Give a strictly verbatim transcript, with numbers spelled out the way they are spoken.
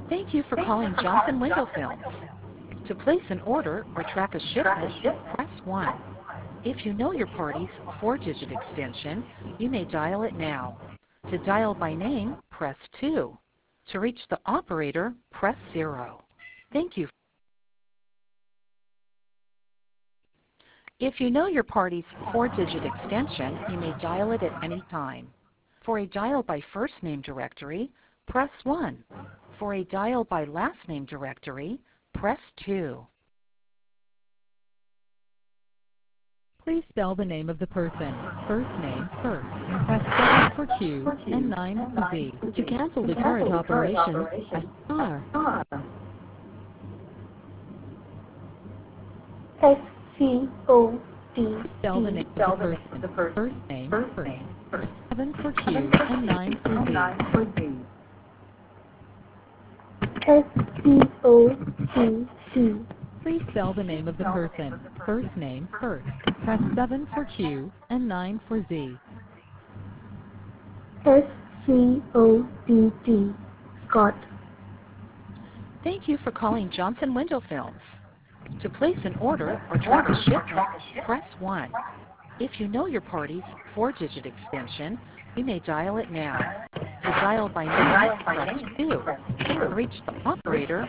Thank you for calling Johnson Window Films. To place an order or track a shipment, press one. If you know your party's four-digit extension, you may dial it now. To dial by name, press two. To reach the operator, press zero. Thank you. If you know your party's four-digit extension, you may dial it at any time. For a dial by first name directory, press one. For a dial by last name directory, press two. Please spell the name of the person. First name first. Press seven for Q and nine for Z. To cancel the current operation, press R. S C O D. Spell the name of the person. First name first. Press seven for Q and nine for Z. S C O D D. Please spell the name of the person. First name first. Press seven for Q and nine for Z. S C O D D. Scott. Thank you for calling Johnson Window Films. To place an order or track a shipment, press one. If you know your party's four-digit extension, you may dial it now. To dial by name, press two. To reach the operator,